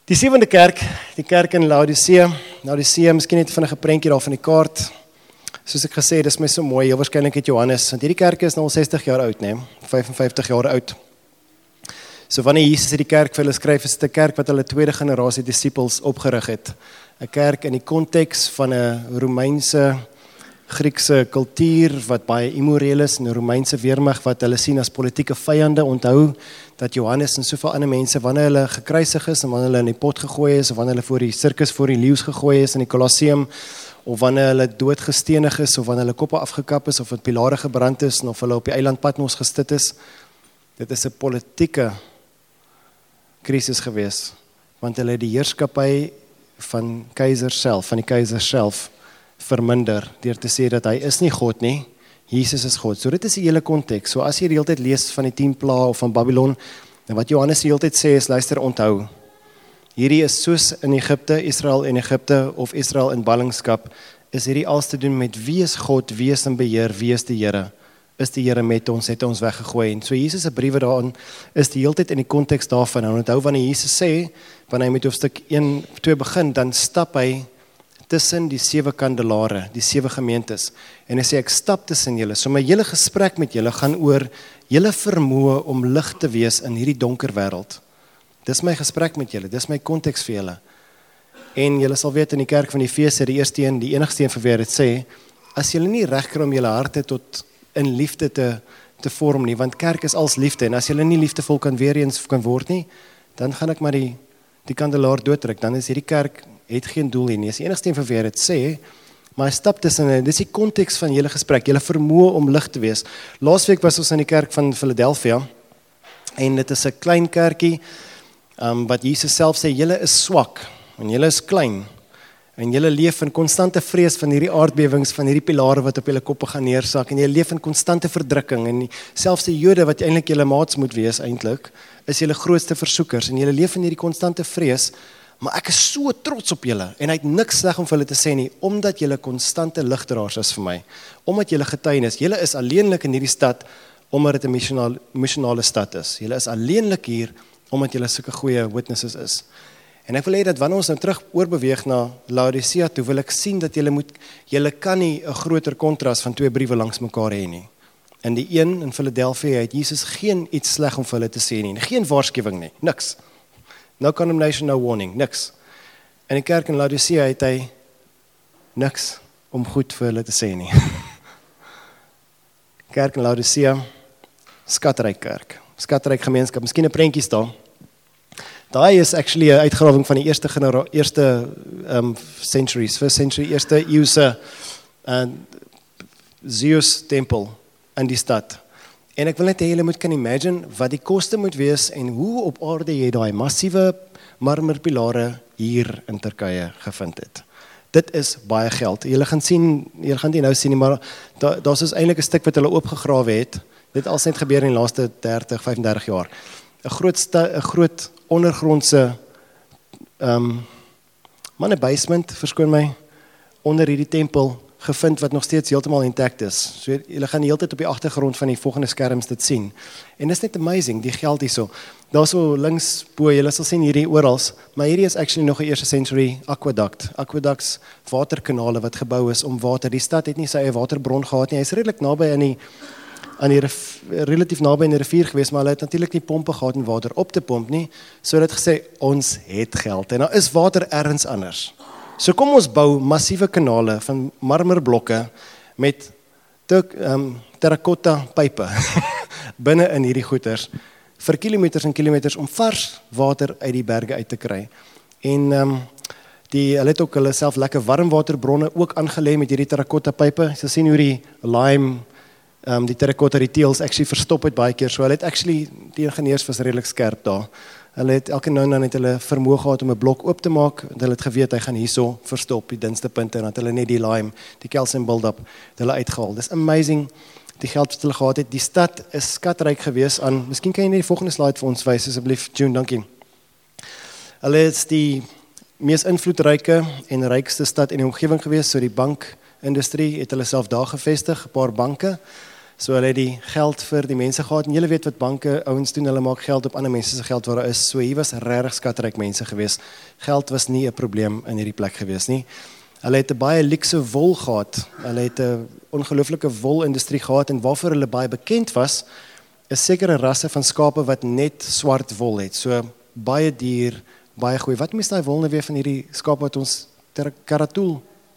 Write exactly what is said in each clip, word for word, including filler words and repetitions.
Die sewende kerk, die kerk in Laodicea. Laodicea, miskien net van 'n prentjie daar van die kaart. Soos ek gesê, dis my so mooi, heel waarskynlik het Johannes, want hierdie kerk is nou al sestig jaar oud, nee, vyfenvyftig jaar oud. So wanneer Jesus hierdie kerk vir hulle skryf, is dit 'n kerk wat hulle tweede generasie disippels opgerig het. 'n Kerk in die konteks van 'n Romeinse, Griekse kultuur wat baie immoreel is, en 'n Romeinse weermag wat hulle sien as politieke vyande. Onthou dat Johannes en soveel ander mense, wanneer hulle gekruisig is en wanneer hulle in die pot gegooi is, of wanneer hulle voor die sirkus voor die leeu's gegooi is in die Colosseum, of wanneer hulle doodgestenig is, of wanneer hulle koppe afgekap is, of het pilare gebrand is, en of hulle op die eiland Patmos gestit is. Dit is 'n politieke krisis gewees, want hulle het die heerskappy van keiser self, van die keiser self, verminder, deur te sê dat hy is nie God nie, Jesus is God. So dit is die hele konteks. So as jy die hele tyd lees van die tien plaae of van Babylon, en wat Johannes die hele tyd sê is, luister, onthou, hierdie is soos in Egipte, Israel in Egipte, of Israel in ballingskap, is hierdie alles te doen met wie is God, wie is in beheer, wie is die Here, is die Here met ons, het ons weggegooi. En so Jesus se briewe daarin is die hele tyd in die konteks daarvan. En onthou wanneer Jesus sê, wanneer hy met hoofstuk een, twee begin, dan stap hy tussen die sewe kandelare, die sewe gemeentes. En hy sê, ek stap tussen julle. So my hele gesprek met julle gaan oor julle vermoë om lig te wees in hierdie donker wêreld. Dis my gesprek met julle, dis my konteks vir julle. En julle sal weet in die kerk van die Efese, die eerste een, die enigste een vir wie dit sê, as julle nie reg kry om julle harte tot in liefde te, te vorm nie, want kerk is als liefde, en as julle nie liefdevol kan weer eens kan word nie, dan gaan ek maar die, die kandelaar dooddruk, dan is hierdie kerk, het geen doel hier nie, is die enigste een vir wie dit sê, maar hy stap tussen, dis die konteks van julle gesprek, julle vermoë om lig te wees. Laasweek was ons in die kerk van Philadelphia, en dit is 'n klein kerkie, um, wat Jesus self sê, julle is swak, en julle is klein, en julle leef in konstante vrees van hierdie aardbewings, van hierdie pilare wat op julle koppe gaan neersak, en julle leef in konstante verdrukking, en selfs die Jode wat eintlik julle maats moet wees eintlik, is julle grootste versoekers, en julle leef in hierdie konstante vrees, maar ek is so trots op julle, en hy het niks sleg om vir hulle te sê nie, omdat julle konstante ligdraers is vir my, omdat julle getuienis, julle is alleenlik in hierdie stad, omdat dit 'n missionale, missionale stad is, julle is alleenlik hier, omdat julle sulke goeie witnesses is. En ek wil hê dat wanneer ons nou terug oorbeweeg na Laodicea toe, wil ek sien dat julle moet, julle kan nie 'n groter kontras van twee briewe langs mekaar hê nie. In die een in Philadelphia het Jesus geen iets sleg om vir hulle te sê nie, geen waarskuwing nie, niks. No condemnation, no warning, niks. In die kerk in Laodicea het hy niks om goed vir hulle te sê nie. Kerk in Laodicea, skatryk kerk, skatryk gemeenskap, miskien 'n prentjie staan. Daai is actually 'n uitgrawing van die eerste genera- eerste um, centuries, first century, eerste eeuse uh, Zeus tempel in die stad. En ek wil net hê julle moet kan imagine wat die koste moet wees en hoe op aarde jy daai massiewe marmerpilare hier in Turkye gevind het. Dit is baie geld. Julle gaan sien, julle gaan dit nou sien, maar daar daar's is eintlik 'n stuk wat hulle oopgegrawe het. Dit al net gebeur in die laaste dertig, vyfendertig jaar. 'n Groot sta, 'n groot ondergrondse um, man 'n basement, verskoon my, onder hierdie tempel gevind wat nog steeds heeltemal intact is. So julle gaan die hele tyd op die agtergrond van die volgende skerms dit sien. En dis net amazing, die geld hierso. Daarso links bo, julle sal sien hierdie orals, maar hierdie is actually nog 'n eerste century aqueduct. Aqueducts, waterkanale wat gebou is om water. Die stad het nie sy eie waterbron gehad nie. Hy is redelik naby aan die aan die relatief naby aan die rivier gewees, maar hulle het natuurlik nie pompe gehad om water op te pomp nie. So het gesê ons het geld en daar is water ergens anders. So kom ons bou massiewe kanale van marmerblokke met um, terracotta pype binne in hierdie goeters vir kilometers en kilometers om vars water uit die berge uit te kry. En um, die hulle het ook hulle self lekker warmwaterbronne ook aangelê met hierdie terracotta pype. Jy sien hoe die lime um, die terracotta die teels actually verstop het baie keer. So hulle het actually die ingenieurs was redelik skerp daar. Hulle het elke nou en dan het hulle vermoë gehad om 'n blok oop te maak, en hulle het geweet hy gaan hierso verstop die dunste punte, en dat hulle net die lime, die calcium build-up, hulle uitgehaal. Dis amazing die geld wat hulle gehad het. Die stad is skatryk gewees aan, miskien kan jy net die volgende slide vir ons wys asseblief, June, dankie. Hulle is die mees invloedryke en rykste stad in die omgewing gewees, so die bankindustrie het hulle self daar gevestig, 'n paar banke. So hulle het die geld vir die mense gehad, en julle weet wat banke, ouens doen, hulle maak geld op ander mense se geld waar daar is, so hier was regtig skatryk mense gewees. Geld was nie 'n probleem in hierdie plek gewees nie. Hulle het 'n baie luukse wol gehad, hulle het 'n ongelooflike wolindustrie gehad, en waarvoor hulle baie bekend was, is sekere rasse van skape wat net swart wol het, so baie duur, baie goeie. Wat mis daai wol nou weer van hierdie skaap wat ons, karatoel,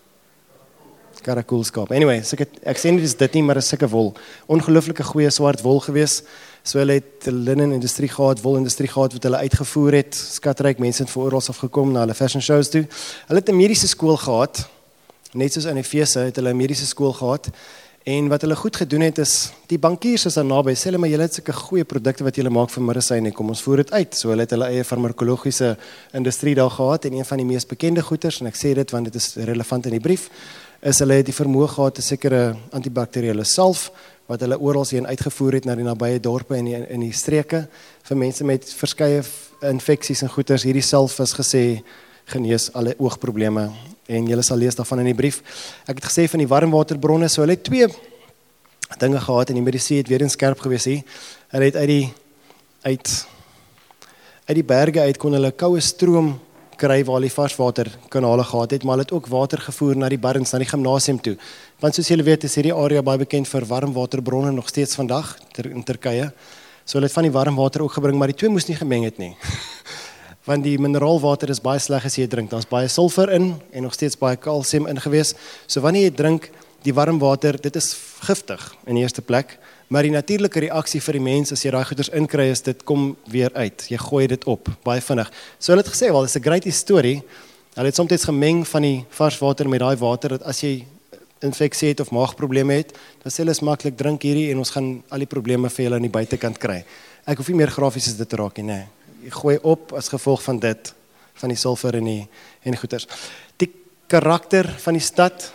karakoelskaap. Anyway, so ek, ek sê nie dis dit nie, maar is sulke wol. Ongelooflike goeie swart wol gewees. So hulle het linnenindustrie gehad, wolindustrie gehad wat hulle uitgevoer het. Skatryk mense het van oral af gekom na hulle fashion shows toe. Hulle het 'n mediese skool gehad. Net soos in Efese het hulle 'n mediese skool gehad. En wat hulle goed gedoen het is, die bankiers is daar naby, sê hulle maar julle het sulke goeie produkte wat julle maak vir medisyne, kom ons voer dit uit. So hulle het hulle eie farmakologiese industrie daar gehad, en een van die mees bekende goeders, en ek sê dit want dit is relevant in die brief, is hulle het die vermoë gehad 'n sekere antibakteriële salf wat hulle oral heen uitgevoer het na die nabye dorpe en in, in die streke vir mense met verskeie infeksies en goeters. Hierdie salf is gesê genees alle oogprobleme, en julle sal lees daarvan in die brief. Ek het gesê van die warmwaterbronne, so hulle het twee dinge gehad, en die medisy het weer eens skerp gewees hier. Hulle het uit die uit uit die berge uit kon hulle koue stroom kry waar die varswaterkanale gehad het, maar hulle het ook water gevoer na die barns, na die gimnasium toe. Want soos julle weet, is hierdie area baie bekend vir warmwaterbronne nog steeds vandag ter, in Turkye. So hulle het van die warmwater ook gebring, maar die twee moes nie gemeng het nie. Want die mineraalwater is baie sleg as jy drink. Daar's baie sulfur in en nog steeds baie kalsium in gewees. So wanneer jy drink die warmwater, dit is giftig in die eerste plek, maar die natuurlike reaksie vir die mens as jy daai goeders inkry is dit kom weer uit. Jy gooi dit op baie vinnig. So hulle het gesê, wel, dis 'n great storie. Hulle het soms gemeng van die vars water met daai water dat as jy infeksie het of maagprobleme het, dan sê hulle is maklik drink hierdie en ons gaan al die probleme vir julle aan die buitekant kry. Ek hoef nie meer grafies as dit te raak nie, nee. Jy gooi op as gevolg van dit, van die sulfur en die en die goeters. Die karakter van die stad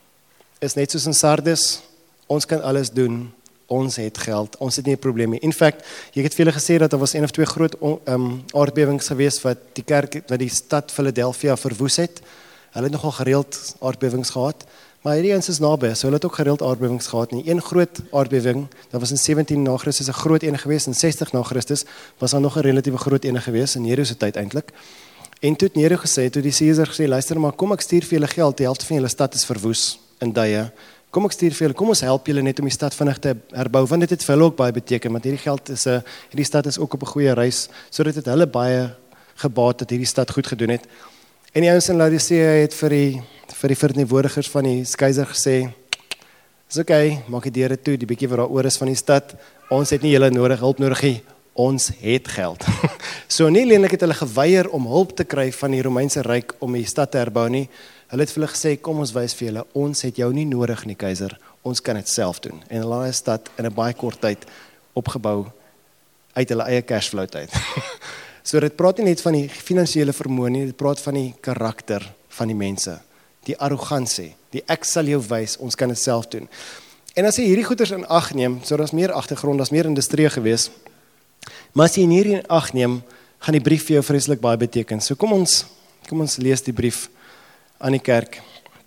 is net soos in Sardes. Ons kan alles doen. Ons het geld, ons het nie 'n probleem nie. In fact, jy het vir julle gesê dat daar was een of twee groot um, aardbewings gewees wat die kerk, wat die stad Philadelphia verwoes het. Hulle het nogal gereeld aardbewings gehad, maar hierdie eens is naby, so hulle het ook gereeld aardbewings gehad nie. Een groot aardbewing, dat was in sewentien na Christus 'n groot ene gewees, en sestig na Christus was daar nog 'n relatiewe groot ene gewees in Nero se tyd eintlik. En toe het Nero gesê, toe die Caesar gesê, luister maar, kom ek stuur vir julle geld, die helfte van julle stad is verwoes in duie. Kom ek stuur vir julle, kom ons help julle net om die stad vinnig te herbou, want dit het vir hulle ook baie beteken, want hierdie geld is 'n hierdie stad is ook op 'n goeie reis, sodat dit hulle baie gebaat dat hierdie stad goed gedoen het. En die ouens in Laodicea het vir die vir die verteenwoordigers van die keiser gesê, "Dis okay, maak die deure toe, die bietjie wat daar oor is van die stad. Ons het nie julle nodig hulp nodig nie. Ons het geld." So nie alleenlik het hulle geweier om hulp te kry van die Romeinse ryk om die stad te herbou nie. Hulle het vir hulle gesê, kom ons wys vir julle, ons het jou nie nodig nie, keiser, ons kan dit self doen. En hulle het stad in 'n baie kort tyd opgebou uit hulle eie cashflow uit. So dit praat nie net van die finansiële vermoë nie, dit praat van die karakter van die mense, die arrogansie, die ek sal jou wys, ons kan dit self doen. En as jy hierdie goeders in ag neem, so daar's meer agtergrond, daar's meer industrie gewees, maar as jy hierdie in ag neem, gaan die brief vir jou vreeslik baie beteken. So kom ons, kom ons lees die brief aan die kerk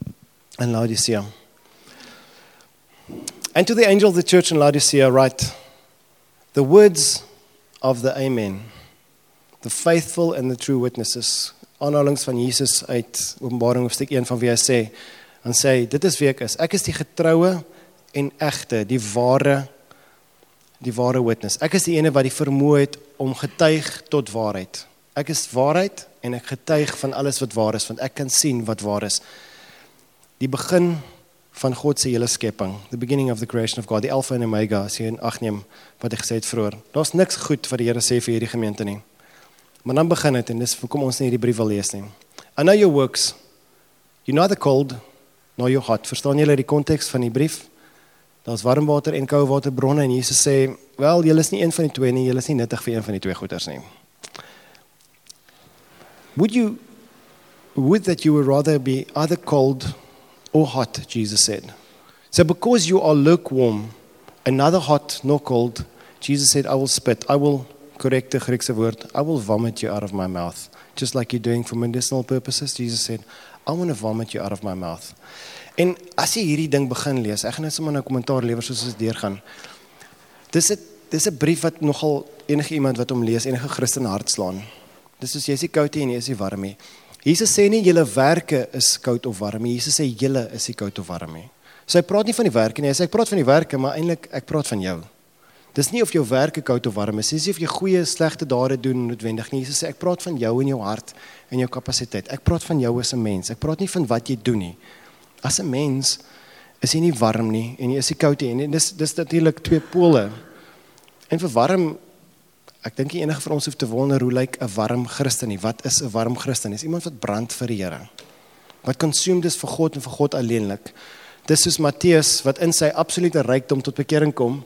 in Laodicea. And to the angel of the church in Laodicea write, the words of the Amen, the faithful and the true witnesses. Aanhalings van Jesus uit Openbaring hoofstuk een van wie hy sê, en sê, dit is wie ek is. Ek is die getroue en egte, die ware, die ware witness. Ek is die ene wat die vermoë het om getuig tot waarheid. Ek is waarheid en ek getuig van alles wat waar is, want ek kan sien wat waar is. Die begin van God se hele skepping, the beginning of the creation of God, die Alpha en Omega, as jy in ag neem wat ek gesê het vroeër. Daar's niks goed wat die Here sê vir hierdie gemeente nie. Maar dan begin dit, en dis hoekom ons nie hierdie brief wil lees nie. I know your works, you're neither cold nor you're hot. Verstaan julle die konteks van die brief? Daar's warmwater en koue waterbronne, en Jesus sê, wel, julle is nie een van die twee nie, julle is nie nuttig vir een van die twee goeders nie. Would you, would that you would rather be either cold or hot, Jesus said. So because you are lukewarm, and neither hot nor cold, Jesus said, I will spit, I will, correct the Griekse woord, I will vomit you out of my mouth. Just like you're doing for medicinal purposes, Jesus said, I want to vomit you out of my mouth. En as jy hierdie ding begin lees, ek gaan net sommer nou 'n kommentaar lewer soos ons deurgaan. Dis 'n dis 'n brief wat nogal enige iemand wat hom lees, enige Christen hart slaan. Dis soos jy is nie koud nie en jy is nie warm nie. Jesus sê nie julle werke is koud of warm nie. Jesus sê julle is nie koud of warm nie. So hy praat nie van die werke nie. Hy sê ek praat van die werke, maar eintlik ek praat van jou. Dis nie of jou werke koud of warm is. Dis nie of jy goeie, slegte dade doen noodwendig nie. Jesus sê ek praat van jou en jou hart en jou kapasiteit. Ek praat van jou as 'n mens. Ek praat nie van wat jy doen nie. As 'n mens is jy nie warm nie en jy is nie koud nie. En dis dis natuurlik twee pole. En vir warm, ek dink nie enige van ons hoef te wonder hoe lyk 'n warm Christen nie. Wat is 'n warm Christen? Dis iemand wat brand vir die Here. Wat consumed is vir God en vir God alleenlik. Dis soos Matteus wat in sy absolute rykdom tot bekering kom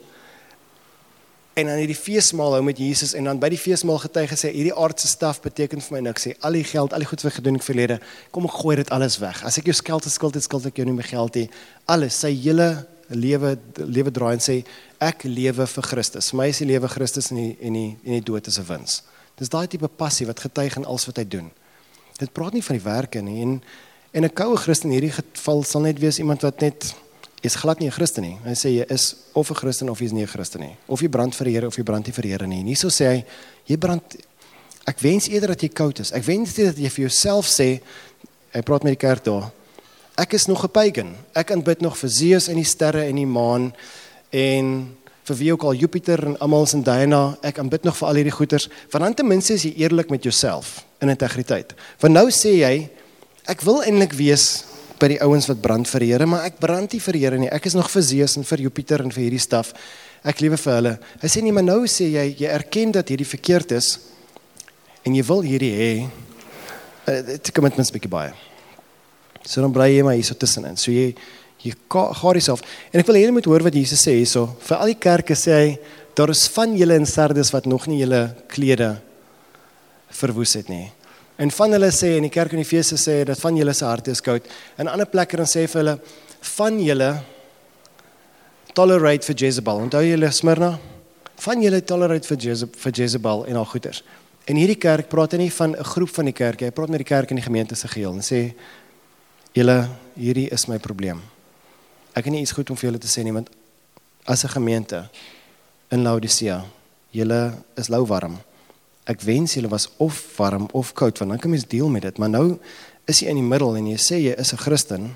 en dan hierdie feesmaal hou met Jesus en dan by die feesmaal getuig gesê hierdie aardse staf beteken vir my niks sê al die geld, al die goed wat ek gedoen het verlede, kom ek gooi dit alles weg. As ek jou skuld het, skuld het, skuld ek jou nie meer geld nie. Alles, sy hele lewe lewe draai en sê ek lewe vir Christus. Vir my is die lewe Christus en die en die en die dood is 'n wins. Dis daai tipe passie wat getuig in alles wat hy doen. Dit praat nie van die werke nie en en 'n koue Christen in hierdie geval sal net wees iemand wat net is glad nie 'n Christen nie. Hy sê jy is of 'n Christen of jy is nie 'n Christen nie. Of jy brand vir die Here of jy brand nie vir die Here nie. Nie so sê hy jy brand. Ek wens eerder dat jy koud is. Ek wens eerder dat jy vir jouself sê, hy praat met die kerk daar. Ek is nog 'n pagan. Ek aanbid nog vir Zeus en die sterre en die maan en vir wie ook al Jupiter en almal se Diana. Ek aanbid nog vir al hierdie goeters. Want dan ten minste is jy eerlik met jouself in integriteit. Want nou sê jy ek wil eintlik wees by die ouens wat brand vir die Here, maar ek brand nie vir die Here nie. Ek is nog vir Zeus en vir Jupiter en vir hierdie staf. Ek lewe vir hulle. Hy sê nie, maar nou sê jy jy erken dat hierdie verkeerd is en jy wil hierdie hê. Dit commitments bietjie baie. So dan bly jy maar hier so tussenin. So jy jy gaar jouself. En ek wil julle moet hoor wat Jesus sê hierso. Vir al die kerke sê hy daar is van julle in Sardes wat nog nie julle klede verwoes het nie. En van hulle sê, en die kerk in Efese sê, dat van julle se harte is koud. En ander plekke dan sê vir hulle, van julle tolerate vir Jezebel. Onthou julle Smyrna? Van julle tolerate vir, Jeze, vir Jezebel en al goeders. En hierdie kerk praat nie van 'n groep van die kerk, hy praat met die kerk in die gemeente se geheel en sê, julle, hierdie is my probleem. Ek het nie iets goed om vir julle te sê nie, want as 'n gemeente in Laodicea, julle is lauwarm. Ek wens julle was of warm of koud, want dan kan mens deel met dit, maar nou is jy in die middel en jy sê jy is 'n Christen,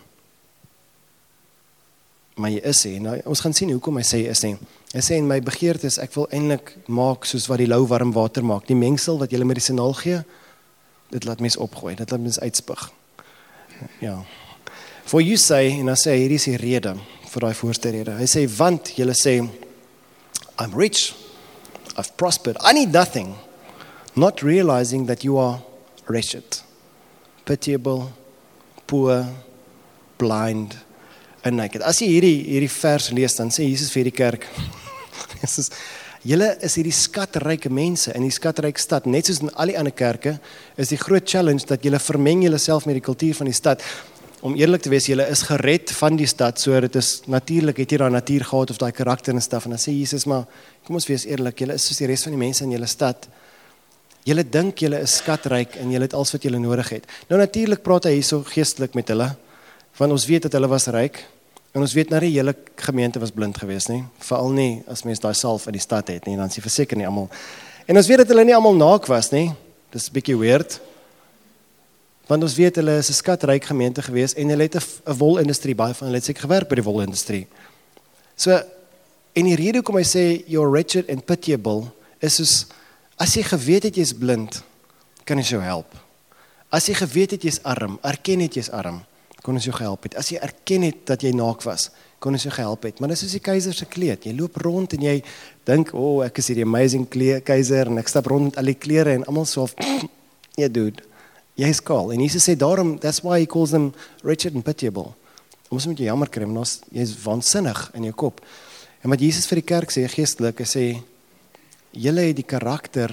maar jy is nie. Nou, ons gaan sien hoekom hy sê jy is nie. Hy sê in my begeerte is ek wil eintlik maak soos wat die lauwarm water maak. Die mengsel wat julle medisinaal gee, dit laat mens opgooi, dit laat mens uitspig. Ja. For you say, en dan sê hy, hierdie is die rede vir daai voorste rede. Hy sê want julle sê I'm rich, I've prospered, I need nothing. Not realizing that you are wretched, pitiable, poor, blind, and naked. As jy hierdie, hierdie vers lees, dan sê Jesus vir die kerk, Jesus, julle is hierdie skatryke mense in die skatryke stad, net soos in al die ander kerke, is die groot challenge dat julle vermeng julle self met die kultuur van die stad. Om eerlik te wees, julle is gered van die stad, so dit is natuurlik, het jy daai natuur gehad of daai karakter en staf, en dan sê Jesus, maar kom ons wees eerlik, julle is soos die res van die mense in julle stad. Julle dink julle is skatryk en julle het alles wat julle nodig het. Nou natuurlik praat hy hierso geestelik met hulle, want ons weet dat hulle was ryk, en ons weet nou die hele gemeente was blind geweest, nie? Veral nie as mens daai salf in die stad het nie, dan is jy verseker nie almal. En ons weet dat hulle nie almal naak was nie. Dis 'n bietjie weird. Want ons weet hulle is 'n skatryk gemeente geweest en hulle het 'n wolindustrie, baie van hulle het seker gewerk by die wolindustrie. So en die rede hoekom hy sê you're wretched and pitiable is soos as jy geweet het jy is blind, kan ons jou help. As jy geweet het jy is arm, erken het jy is arm, kon ons jou gehelp het. As jy erken het dat jy naak was, kon ons jou gehelp het. Maar dis soos die keiser se kleed. Jy loop rond en jy dink, "O, oh, ek is hierdie amazing keiser en ek stap rond met al die klere en almal so, yeah dude, jy is kaal." En Jesus sê daarom, that's why he calls them wretched and pitiable. Ons moet jy jammer kry, want jy is waansinnig in jou kop. En wat Jesus vir die kerk sê, geestelik, hy sê, julle het die karakter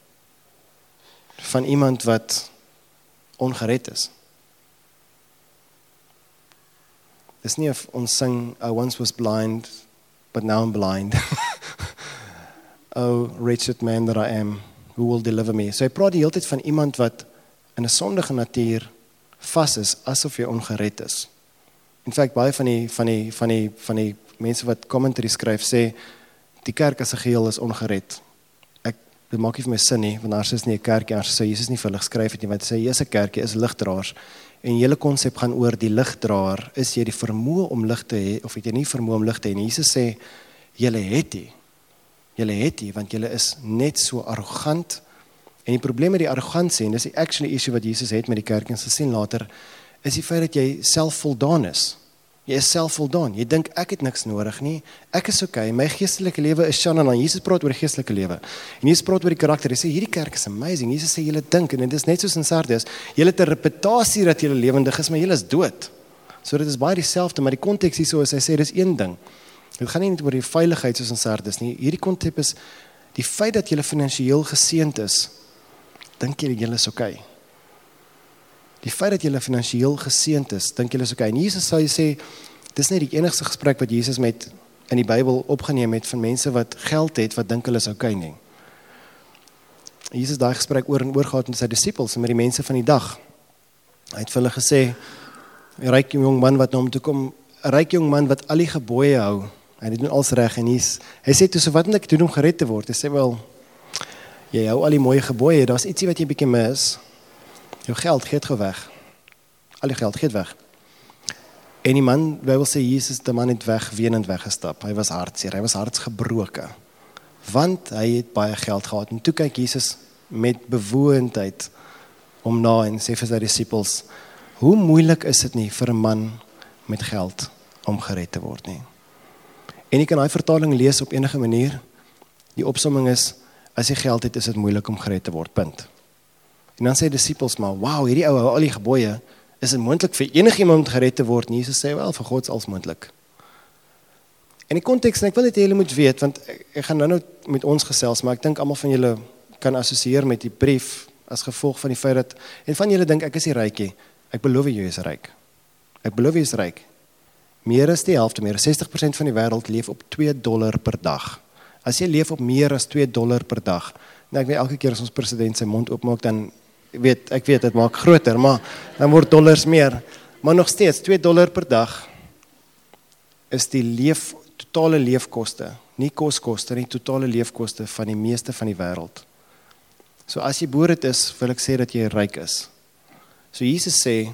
van iemand wat ongered is. Dis nie of ons sing, I once was blind, but now I'm blind. Oh, wretched man that I am, who will deliver me? So hy praat die hele tyd van iemand wat in 'n sondige natuur vas is, asof jy ongered is. In fact, baie van die, van die, van die, van die mense wat commentary skryf, sê, die kerk as 'n geheel is ongered. Ek, dit maak nie vir my sin nie, want daar is nie 'n kerkie, daar sê Jesus nie vir hulle geskryf het nie, want hy sê, jy is 'n kerkie, is ligdraers, en die hele konsep gaan oor die ligdraer, is jy die vermoë om lig te hê, of het jy nie vermoë om lig te hê nie. Jesus sê, julle het die, julle het die, want julle is net so arrogant, en die probleem met die arrogansie, en dis die actually issue wat Jesus het met die kerk, en ons sien later, is die feit dat jy selfvoldaan is. Jy is selfvoldaan. Jy dink ek het niks nodig nie. Ek is okay. My geestelike lewe is shan en dan. Jesus praat oor die geestelike lewe. En Jesus praat oor die karakter. Hy sê hierdie kerk is amazing. Jesus sê julle dink en dit is net soos in Sardes. Julle het 'n reputasie dat julle lewendig is, maar julle is dood. So dit is baie dieselfde, maar die konteks hierso is hy sê dis een ding. Dit gaan nie net oor die veiligheid soos in Sardes nie. Hierdie konteks is die feit dat julle finansiëel geseënd is. Dink julle julle is okay? Die feit dat julle finansiëel geseënd is, dink julle is okay. En Jesus sê, sê, dis nie die enigste gesprek wat Jesus met in die Bybel opgeneem het van mense wat geld het, wat dink hulle is okay nie. Jesus daai gesprek oor en oor gehad met sy disippels en met die mense van die dag. Hy het vir hulle gesê, 'n ryk jong man wat na hom toe kom, 'n ryk jong man wat al die gebooie hou, hy doen alles reg en hy's, hy sê toe, so wat moet ek doen om gered te word? Hy sê, wel, jy hou al die mooi gebooie, daar's ietsie wat jy bietjie mis. Jou geld geet gou weg. Al die geld geet weg. En die man, wij wil sê, Jesus, die man het weg, wenend weggestap. Hy was hartseer, hy was hartsgebroken. Want hy het baie geld gehad. En toe kyk Jesus met bewoondheid om na en sê vir sy disippels, hoe moeilik is dit nie vir 'n man met geld om gered te word nie. En jy kan daai vertaling lees op enige manier. Die opsomming is, as jy geld het, is dit moeilik om gered te word, punt. En dan sê die disippels maar, wow, hierdie ou hou al die gebooie, is dit moontlik vir enigiemand om gered te word? En Jesus sê, wel, vir God is alles moontlik. En die konteks, en ek wil net julle moet weet, want ek, ek gaan nou nou met ons gesels, maar ek dink almal van julle kan assosieer met die brief, as gevolg van die feit dat, en van julle dink, ek is die rykie, ek beloof jy is ryk. Ek beloof jy is ryk. Meer as die helfte, meer as sestig persent van die wêreld leef op twee dollar per dag. As jy leef op meer as twee dollar per dag, nou ek weet elke keer as ons president sy mond oopmaak, dan weet, ek weet, dit maak groter, maar dan word dollars meer. Maar nog steeds, twee dollar per dag is die leef, totale leefkoste, nie koskoste, nie totale leefkoste van die meeste van die wêreld. So as jy boerit is, wil ek sê dat jy ryk is. So Jesus sê,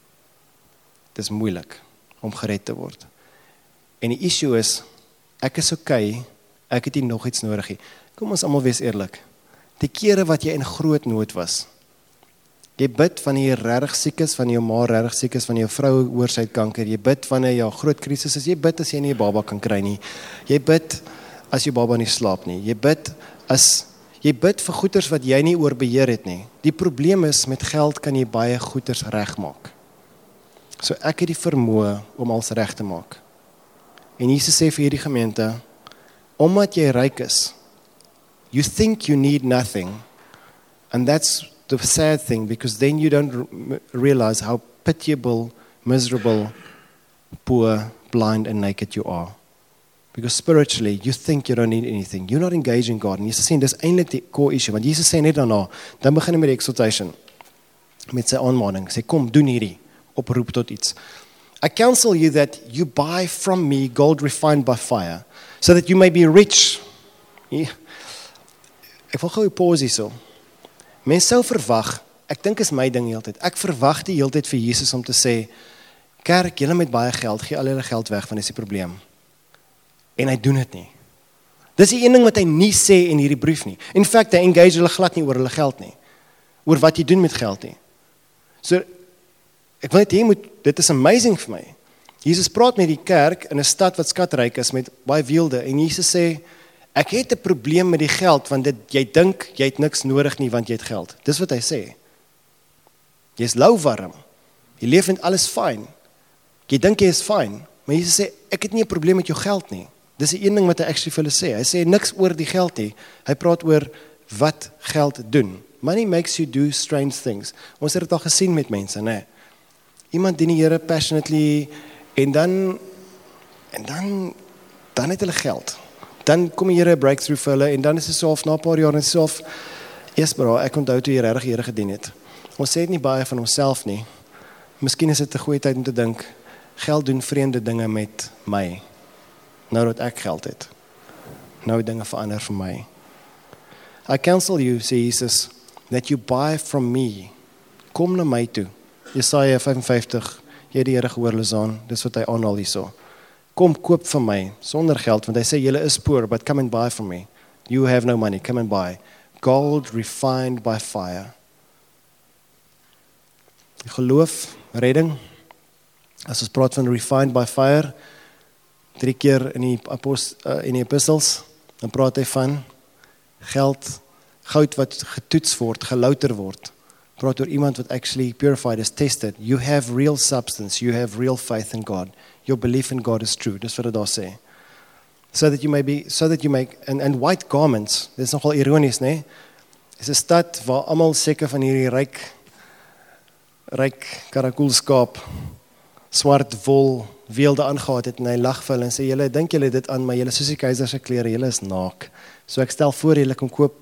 dit is moeilik om gered te word. En die issue is, ek is okay, ek het nie nog iets nodig nie. Kom ons almal wees eerlik. Die kere wat jy in groot nood was, jy bid van jy regtig siek is, van jou ma regtig siek is, van jou vrou oorsydkanker, jy bid wanneer jou groot krisis is, jy bid as jy nie 'n baba kan kry nie, jy bid as jou baba nie slaap nie, jy bid as, jy bid vir goeders wat jy nie oor beheer het nie. Die probleem is, met geld kan jy baie goeders regmaak. So ek het die vermoë om alles reg te maak. En Jesus sê vir hierdie gemeente, omdat jy ryk is, you think you need nothing, and that's the sad thing, because then you don't realize how pitiable, miserable, poor, blind and naked you are. Because spiritually, you think you don't need anything. You're not engaging God. En Jesus sê, dis eintlik die core issue, want Jesus sê net daarna, dan begin hy met die exhortation, met sy aanmaning, sê, kom, doen hierdie, oproep tot iets. I counsel you that you buy from me gold refined by fire, so that you may be rich. Ja. Ek wil gou 'n pause hierso. Mense sou verwag, ek dink is my ding die hele tyd, ek verwag die hele tyd vir Jesus om te sê, kerk, julle met baie geld, gee al julle geld weg, want dis die probleem. En hy doen dit nie. Dis die een ding wat hy nie sê in hierdie brief nie. In fact, hy engage hulle glad nie oor hulle geld nie. Oor wat jy doen met geld nie. So, ek wil net jy moet, dit is amazing vir my. Jesus praat met die kerk in 'n stad wat skatryk is met baie weelde, en Jesus sê, ek het 'n probleem met die geld, want dit, jy dink, jy het niks nodig nie, want jy het geld. Dis wat hy sê. Jy is lauwarm. Jy leef met alles fyn. Jy dink jy is fyn, maar Jesus sê, ek het nie 'n probleem met jou geld nie. Dis die een ding wat hy actually vir hulle sê. Hy sê niks oor die geld nie. Hy praat oor wat geld doen. Money makes you do strange things. Ons het dit al gesien met mense, né? Iemand dien die Here passionately, en dan, en dan, dan het hulle geld. Dan kom die Here 'n breakthrough vir hulle, en dan is dit so of na 'n paar jaar, en so of, eers bro, ek onthou toe jy regtig die Here gedien het. Ons sê dit nie baie van onsself nie. Miskien is dit 'n goeie tyd om te dink, Geld doen vreemde dinge met my. Nou dat ek geld het. Nou dinge verander vir my. I counsel you, sê Jesus, that you buy from me. Kom na my toe. Jesaja vyfenvyftig, jy het die Here gehoor, Lizaan, dis wat hy aanhaal hierso. Kom koop van my, sonder geld, want hy sê, julle is poor, but come and buy from me. You have no money, come and buy. Gold refined by fire. Geloof, redding, as ons praat van refined by fire, drie keer in die, apost, uh, in die epistels, dan praat hy van geld, goud wat getoets word, gelouter word. Praat oor iemand wat actually purified is, tested. You have real substance, you have real faith in God. Your belief in God is true. Dis wat dit daar sê. So that you may be, so that you make, and, and white garments, dit is nogal ironies, nee? Is 'n stad waar almal seker van hierdie ryk, ryk karakoelskaap, swart wol, weelde aangehaat het, en hy lag vir hulle en sê, julle dink julle dit aan, maar julle soos die keiser se klere, julle is naak. So ek stel voor julle kom koop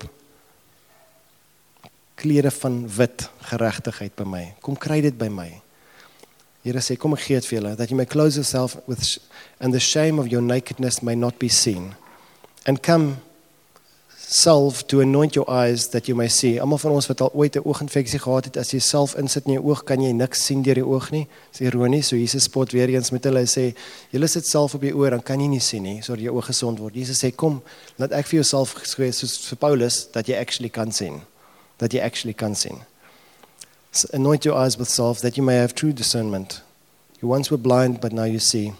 klere van wit geregtigheid by my. Kom kry dit by my. Here sê, kom ek gee dit vir julle, that you may clothe yourself with, and the shame of your nakedness may not be seen. And come salve to anoint your eyes that you may see. Almal van ons wat al ooit 'n ooginfeksie gehad het, as jy self insit in jou oog, kan jy niks sien deur die oog nie. Dis ironies, so Jesus spot weer eens met hulle, hy sê, julle sit self op jou oor, dan kan jy nie sien nie, sodat jou oog gesond word. Jesus sê, kom, laat ek vir jou self gesê, soos vir Paulus, dat jy actually kan sien. Dat jy actually kan sien. So anoint your eyes with salve, that you may have true discernment. You once were blind, but now you see.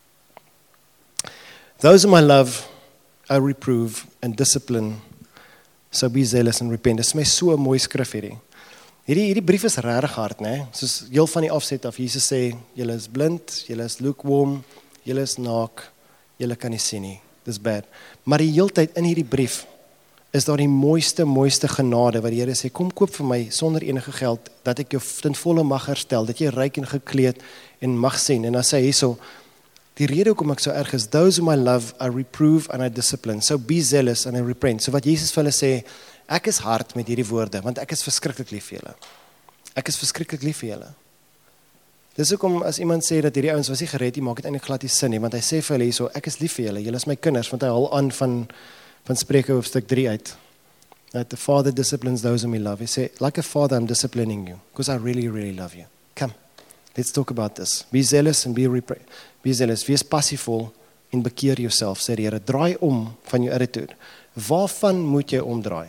Those whom I love, I reprove and discipline, so be zealous and repent. Dis my so 'n mooi skrif hierdie. Hierdie hierdie brief is regtig hard, né? Soos heel van die afset af, Jesus sê, julle is blind, julle is lukewarm, julle is naak, julle kan nie sien nie. Dis bad. Maar die heeltyd in hierdie brief is daar die mooiste, mooiste genade, wat die Here sê, kom koop vir my sonder enige geld, dat ek jou ten volle mag herstel, dat jy ryk en gekleed en mag sien. En dan sê hy hierso, die rede hoekom ek so erg is, those whom I love, I reprove and I discipline, so be zealous and I repent. So wat Jesus vir hulle sê, ek is hard met hierdie woorde, want ek is verskriklik lief vir julle. Ek is verskriklik lief vir julle. Dis hoekom as iemand sê dat hierdie ouens was nie gered nie, maak dit eintlik glad nie sin nie, want hy sê vir hulle hierso, ek is lief vir julle, julle is my kinders, want hy haal aan van van Spreuke hoofstuk drie uit. That the father disciplines those whom he loves. He say, like a father, I'm disciplining you, because I really, really love you. Come, let's talk about this. Be zealous and be repre- be zealous. Wees passievol en bekeer jouself, sê die Here. Draai om van jou attitude. Waarvan moet jy omdraai?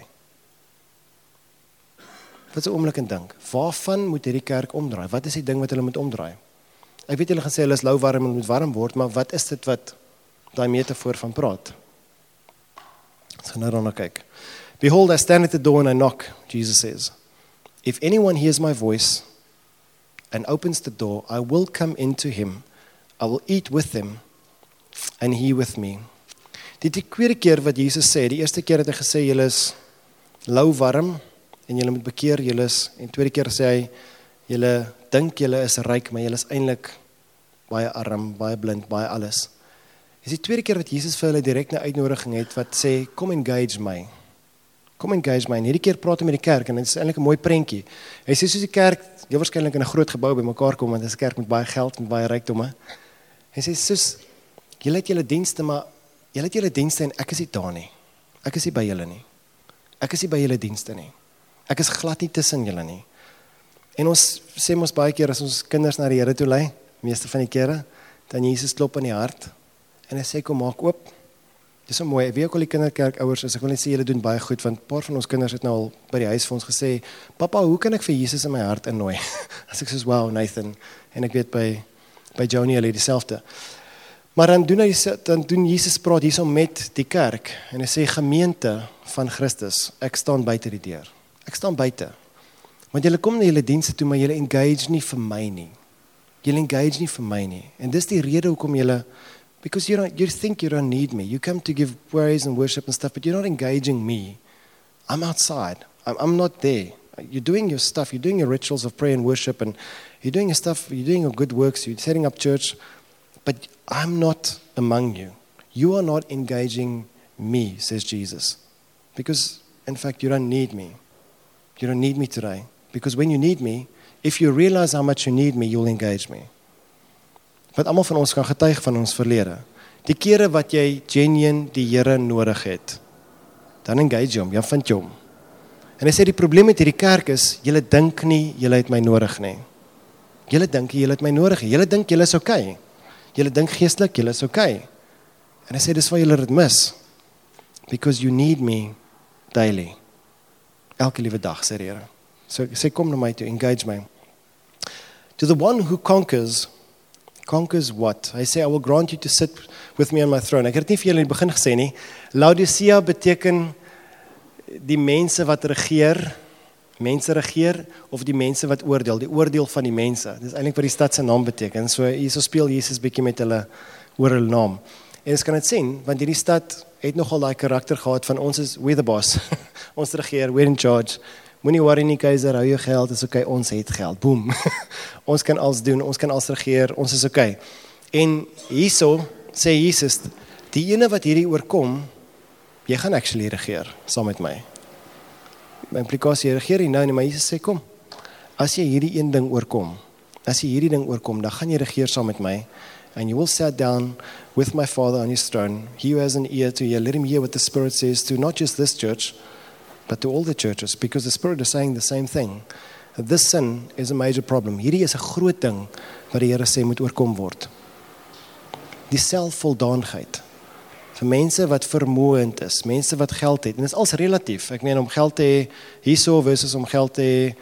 Wat is 'n oomblik en dink? Waarvan moet hierdie kerk omdraai? Wat is die ding wat hulle moet omdraai? Ek weet julle gaan sê hulle is lou warm en moet warm word, maar wat is dit wat daai metafoor van praat? Ons gaan nou daarna kyk. Behold, I stand at the door and I knock, Jesus says. If anyone hears my voice and opens the door, I will come into him. I will eat with him and he with me. Die tweede keer wat Jesus sê, die eerste keer het hy gesê, julle is lou warm en julle moet bekeer, julle is, en tweede keer sê hy, julle dink julle is ryk, maar julle is eintlik baie arm, baie blind, baie alles. Dis die tweede keer wat Jesus vir hulle direk 'n uitnodiging het wat sê, kom engage my. Kom engage my. En hierdie keer praat hy met die kerk en dit is eintlik 'n mooi prentjie. Hy sê soos die kerk, jy waarskynlik in 'n groot gebou bymekaar kom, want dit is 'n kerk met baie geld en baie rykdomme. Hy sê soos julle het julle dienste, maar julle het julle dienste en ek is nie daar nie. Ek is nie by julle nie. Ek is nie by julle dienste nie. Ek is glad nie tussen julle nie. En ons sê mos baie keer as ons kinders na die Here toe lei, meeste van die kere, dan Jesus klop aan die hart en hy sê kom maak oop. Dis so mooi. Wie ook al die kinderkerk ouers is, ek wil net sê julle doen baie goed, want 'n paar van ons kinders het nou al by die huis vir ons gesê, "Pappa, hoe kan ek vir Jesus in my hart innooi?" As ek sê, "Wow, Nathan." En ek weet by by Joni hulle dieselfde. Maar dan doen hy dan doen Jesus praat hierso met die kerk en hy sê gemeente van Christus, ek staan buite die deur. Ek staan buite. Want julle kom na julle dienste toe, maar julle engage nie vir my nie. Julle engage nie vir my nie. En dis die rede hoekom julle, because you don't, you think you don't need me. You come to give praise and worship and stuff, but you're not engaging me. I'm outside. I'm, I'm not there. You're doing your stuff. You're doing your rituals of prayer and worship, and you're doing your stuff. You're doing your good works. You're setting up church, but I'm not among you. You are not engaging me, says Jesus. Because, in fact, you don't need me. You don't need me today. Because when you need me, if you realize how much you need me, you'll engage me. wat almal van ons kan getuig van ons verlede. Die kere wat jy genuine die Here nodig het, dan engage hom, dan vind jy hom. En hy sê die probleem met hierdie kerk is, julle dink nie, julle het my nodig nie. Julle dink julle het my nodig nie. Julle dink julle is okay. Julle dink geestelik, julle is okay. En hy sê dis waar julle dit mis. Because you need me daily. Elke liewe dag, sê die Here. So sê kom na my toe, engage my. To the one who conquers, conquers what? Hy sê, I will grant you to sit with me on my throne. Ek het nie vir julle in die begin gesê nie. Laodicea beteken die mense wat regeer, mense regeer, of die mense wat oordeel, die oordeel van die mense. Dit is eintlik wat die stad se naam beteken. So hierso speel Jesus bietjie met hulle oor hulle naam. En ons kan dit sien, want hierdie stad het nogal daai karakter gehad van ons is, we're the boss. Ons regeer, we're in charge. Moenie worry nie, keiser, hou jou geld, is okay, ons het geld. Boom. Ons kan alles doen, ons kan alles regeer, ons is okay. En hierso sê Jesus, die ene wat hierdie oorkom, jy gaan actually regeer, saam met my. My implikasie, jy regeer nie nou nie, maar Jesus sê, kom, as jy hierdie een ding oorkom, as jy hierdie ding oorkom, dan gaan jy regeer saam met my, and you will sit down with my Father on his throne. He who has an ear to hear, let him hear what the Spirit says to not just this church, but to all the churches, because the Spirit is saying the same thing. This sin is a major problem. Hierdie is 'n groot ding wat die Here sê moet oorkom word. Die selfvoldaanheid vir mense wat vermoënd is, mense wat geld het, en dit is als relatief. Ek meen om geld te hê hierso versus om geld te hê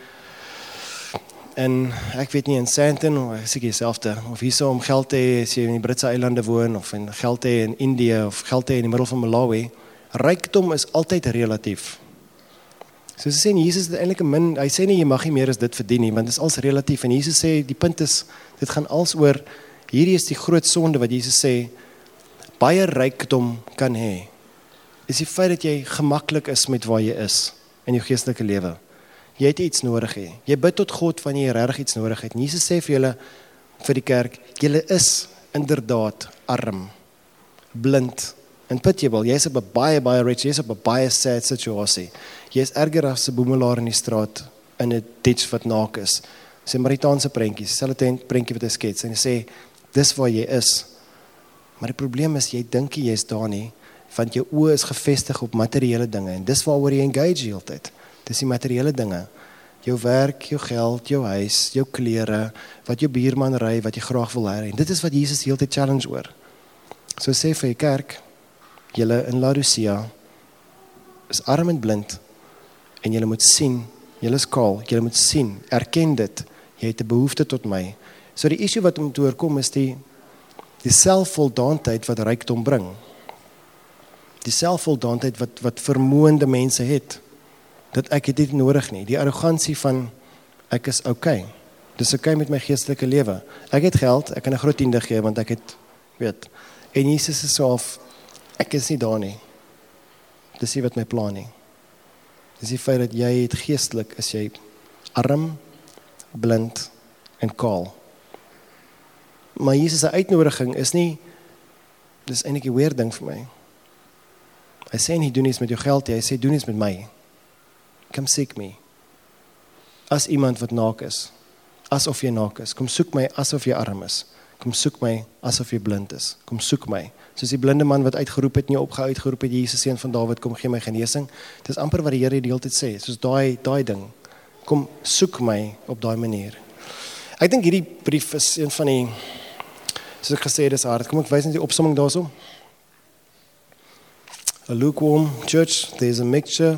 en ek weet nie in Sandton of ek seker dieselfde, of hierso om geld te hê as jy in die Britse eilande woon of in geld te hê in Indië of geld te hê in die middel van Malawi. Rykdom is altyd relatief. So sy sê, Jesus is eintlik 'n min, hy sê nie, jy mag nie meer as dit verdien nie, want dit is als relatief, en Jesus sê, die punt is, dit gaan als oor, hierdie is die groot sonde wat Jesus sê, baie rykdom kan hê, is die feit dat jy gemaklik is met waar jy is, in jou geestelike lewe. Jy het iets nodig hê, jy bid tot God van jy regtig iets nodig het, en Jesus sê vir julle, vir die kerk, julle is inderdaad arm, blind, en pitiable, jy is op 'n baie, baie rich, jy is op 'n baie sad situasie. Jy is erger as 'n boemelaar in die straat, in 'n ditch wat naak is. Sy Maritaanse prentjies, dieselfde prentjie wat hy skets, en hy sê, dis waar jy is. Maar die probleem is, jy dink jy is daar nie, want jou oë is gefestig op materiële dinge, en dis waaroor jy engage heeltyd. Dis die materiële dinge. Jou werk, jou geld, jou huis, jou klere, wat jou buurman ry, wat jy graag wil hê. En dit is wat Jesus heeltyd challenge oor. So sê vir die kerk, julle in Laodicea is arm en blind, en julle moet sien, julle is kaal, julle moet sien, erken dit, jy het 'n behoefte tot my. So die issue wat om te oorkom is die, die selfvoldaanheid wat rykdom bring. Die selfvoldaanheid wat, wat vermoënde mense het, dat ek het dit nodig nie, die arrogansie van, ek is okay, dis okay met my geestelike lewe, ek het geld, ek kan 'n groot tiende gee, want ek het, weet, en Jesus is so af, ek is nie daar nie, dis nie wat my plan nie. Dis die feit dat jy het geestelik, is jy arm, blind en kaal. Maar Jesus se uitnodiging is nie, dis eintlik 'n weer ding vir my. Hy sê nie doen iets met jou geld nie, hy sê doen iets met my. Come seek me. As iemand wat naak is, asof jy naak is, kom soek my asof jy arm is. Kom soek my asof jy blind is. Kom soek my. Soos die blinde man wat uitgeroep het, nie opgehou uitgeroep het, Jesus seun van Dawid, kom gee my genesing. Dis amper wat die Here die hele tyd sê, soos daai daai ding. Kom soek my op daai manier. Ek dink hierdie brief is een van die, soos ek gesê het, is hard. Kom ek wys net die opsomming daarso. A lukewarm church, there's a mixture.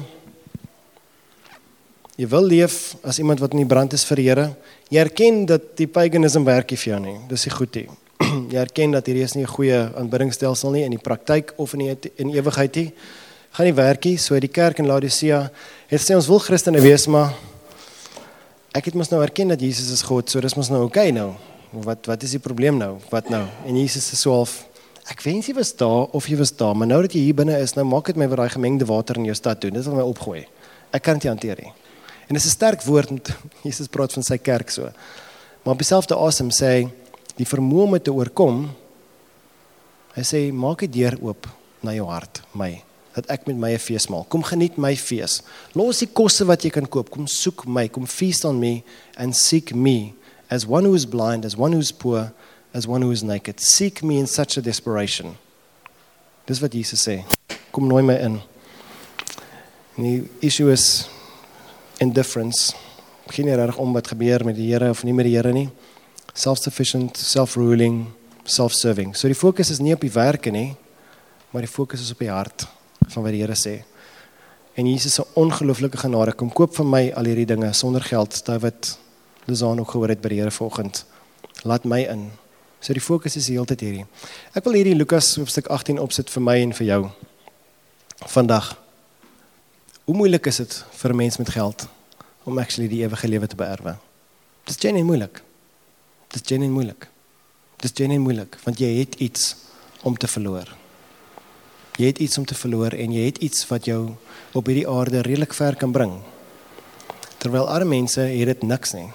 Jy wil leef as iemand wat in die brand is vir die Here. Jy erken dat die paganism werk nie vir jou nie. Dis nie goed nie. Jy erken dat hierdie is nie 'n goeie aanbiddingsstelsel nie in die praktyk of in die in ewigheid nie. Gaan nie werk nie. So die kerk in Laodicea het sê ons wil Christene wees, maar ek het mos nou erken dat Jesus is God, so dis mos nou okay nou. Wat wat is die probleem nou? Wat nou? En Jesus is so half, ek wens jy was daar of jy was daar, maar nou dat jy hier binne is, nou maak dit my wat daai gemengde water in jou stad doen. Dit wil my opgooi. Ek kan dit nie hanteer nie. En dit is 'n sterk woord, want Jesus praat van sy kerk so. Maar op dieselfde asem sê hy, die vermoë om te oorkom, hy sê, maak die deur oop na jou hart, my, dat ek met my 'n fees maak. Kom geniet my fees. Los die kosse wat jy kan koop. Kom soek my. Kom feast on me and seek me as one who is blind, as one who is poor, as one who is naked. Seek me in such a desperation. Dis wat Jesus sê. Kom nooi my in. En die issue is indifference. Geen nie reg om wat gebeur met die Here of nie met die Here nie. Self-sufficient, self-ruling, self-serving. So die fokus is nie op die werke nie, maar die fokus is op die hart van wat die Here sê. En Jesus se ongelooflike genade kom koop van my al hierdie dinge sonder geld. David Lozaan ook gehoor het by die Here vanoggend. Laat my in. So die fokus is die hele tyd hierdie. Ek wil hierdie Lukas hoofstuk agttien opsit vir my en vir jou. Vandag. Hoe moeilik is dit vir 'n mens met geld om actually die ewige lewe te beerwe? Dit is genuine moeilik. Dit is genuine moeilik. Dit is genuine moeilik, want jy het iets om te verloor. Jy het iets om te verloor en jy het iets wat jou op hierdie aarde redelik ver kan bring. Terwyl arme mense het dit niks nie.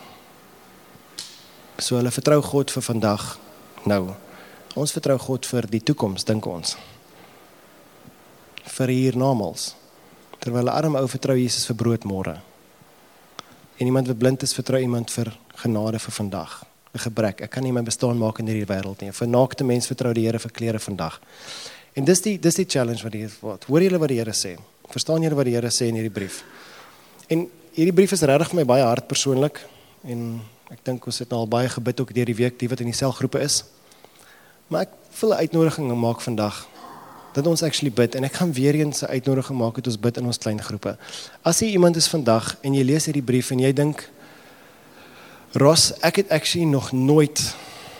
So hulle vertrou God vir vandag. Nou, ons vertrou God vir die toekoms, dink ons. Vir hiernamaals. Terwyl 'n arme ou vertrou Jesus vir brood môre. En iemand wat blind is, vertrou iemand vir genade vir vandag. 'n Gebrek. Ek kan nie my bestaan maak in hierdie wêreld nie. Vir naakte mens vertrou die Here vir klere vandag. En dis die dis die challenge wat die wat. Hoor julle wat die Here sê? Verstaan julle wat die Here sê in hierdie brief? En hierdie brief is regtig vir my baie hard persoonlik en ek dink ons het nou al baie gebid ook deur die week, die wat in die selgroepe is. Maar ek wil 'n uitnodiging maak vandag dat ons actually bid en ek gaan weer eens 'n uitnodiging maak dat ons bid in ons klein groepe. As jy iemand is vandag en jy lees hierdie brief en jy dink Ross, ek het actually nog nooit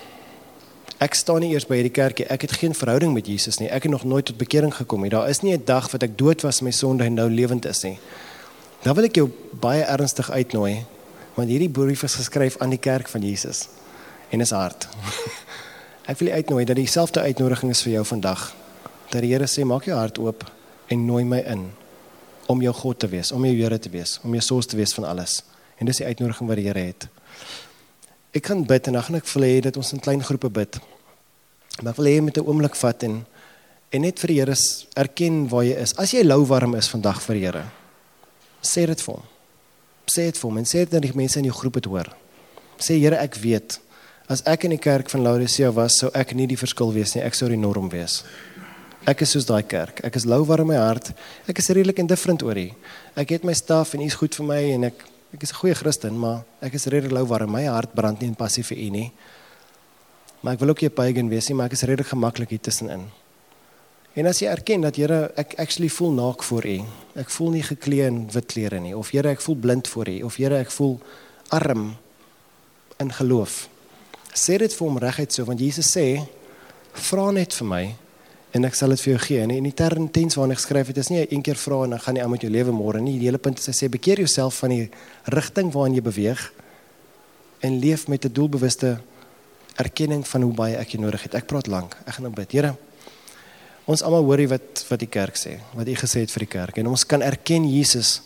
Ek staan nie eers by hierdie kerkie, ek het geen verhouding met Jesus nie, ek het nog nooit tot bekering gekom nie, daar is nie 'n dag wat ek dood was my sonde en nou lewend is nie. Dan wil ek jou baie ernstig uitnooi, want hierdie brief is geskryf aan die kerk van Jesus, en is hard. Ek wil jou uitnooi, dat dieselfde uitnodiging is vir jou vandag, dat die Here sê, maak jou hart oop, en nooi my in, om jou God te wees, om jou Here te wees, om jou soos te wees van alles, en dis die uitnodiging wat die Here het. Ek gaan bid en dan gaan ek wil hê dat ons in klein groepe bid. Maar ek wil hê jy met 'n oomblik vat en, en net vir die Here erken waar jy is. As jy lauwarm is vandag vir die Here, sê dit vir hom. Sê dit vir hom en sê dit dat die mense in jou groep het hoor. Sê Here, ek weet, as ek in die kerk van Laodicea was, sou ek nie die verskil wees nie, ek sou die norm wees. Ek is soos daai kerk. Ek is lauwarm in my hart. Ek is redelik indifferent oor U. Ek het my staf en U is goed vir my en ek Ek is 'n goeie Christen, maar ek is redelik lauwarm. My hart brand nie in passie vir U nie. Maar ek wil ook nie 'n pagan wees nie, maar ek is redelik gemaklik hier tussenin. En as jy erken dat Here, ek actually voel naak voor U. Ek voel nie geklee in wit klere nie. Of Here, ek voel blind voor U. Of Here, ek voel arm in geloof. Sê dit vir hom reguit so, want Jesus sê, vra net vir my en ek sal dit vir jou gee. En in die term tens waarin ek skryf het, is nie een keer vra en dan gaan jy aan met jou lewe môre nie. Die hele punt is hy sê, bekeer jouself van die rigting waarin jy beweeg en leef met 'n doelbewuste erkenning van hoe baie ek jou nodig het. Ek praat lank, ek gaan nou bid. Here, ons almal hoor wat wat die kerk sê, wat U gesê het vir die kerk en ons kan erken Jesus.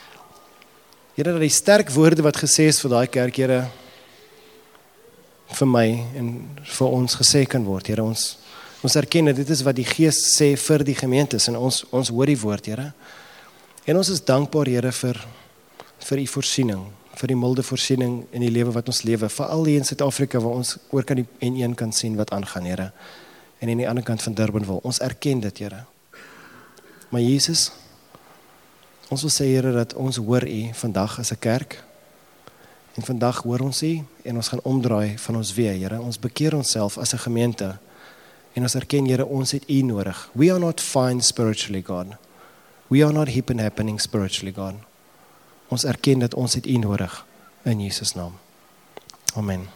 Here, dat die sterk woorde wat gesê is vir daai kerk, Here, vir my en vir ons gesê kan word. Here, ons Ons erken dat dit is wat die Gees sê vir die gemeentes en ons ons hoor die woord, Here. En ons is dankbaar, Here, vir vir U voorsiening, vir die milde voorsiening in die lewe wat ons lewe, veral hier in Suid-Afrika waar ons oor kan die en een kan sien wat aangaan, Here. En aan die ander kant van Durbanville. Ons erken dit, Here. Maar Jesus, ons wil sê, Here, dat ons hoor U vandag as 'n kerk. En vandag hoor ons U en ons gaan omdraai van ons weë, Here. Ons bekeer onsself as 'n gemeente. En ons erken, Here, ons het U nodig. We are not fine spiritually, God. We are not hip and happening spiritually, God. Ons erken dat ons het U nodig in Jesus naam. Amen.